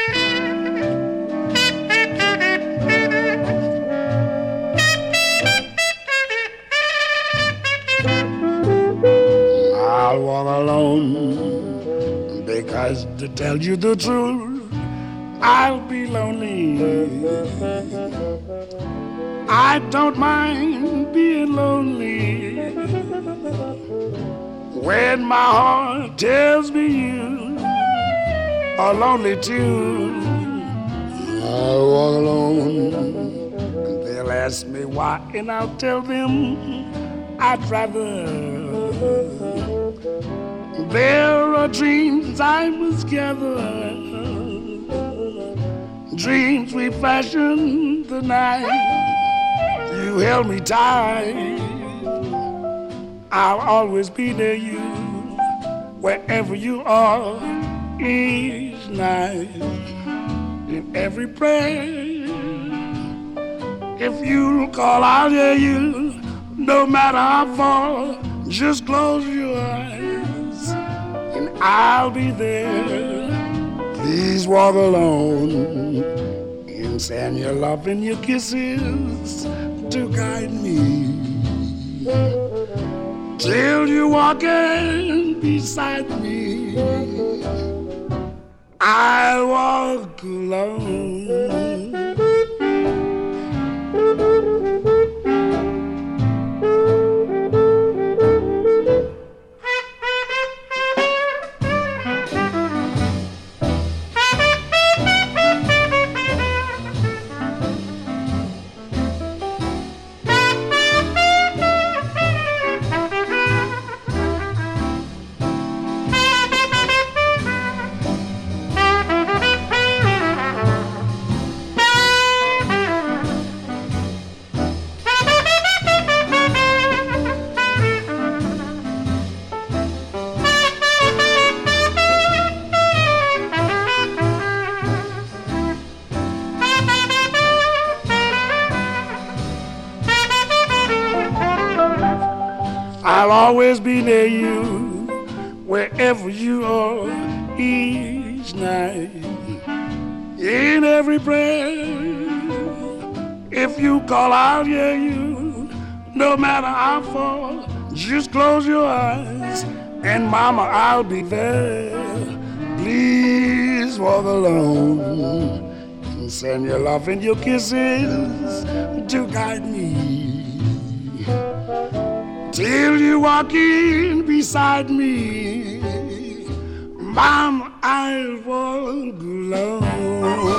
I'll walk alone because to tell you the truth, I'll be lonely. I don't mind being lonely when my heart tells me you are lonely too. I'll walk alone and they'll ask me why, and I'll tell them I'd rather. There are dreams I must gather, dreams we fashioned the night you held me tight. I'll always be near you, wherever you are, each night, in every prayer. If you call, I'll hear you, no matter how far. Just close your eyes, and I'll be there. Please walk alone and send your love and your kisses to guide me till you're walking beside me. I'll walk alone. I'll always be near you, wherever you are, each night, in every prayer. If you call, I'll hear you, no matter how far. Just close your eyes, and mama, I'll be there. Please walk alone and send your love and your kisses to guide me till you're walking beside me. Mama, I'll walk alone.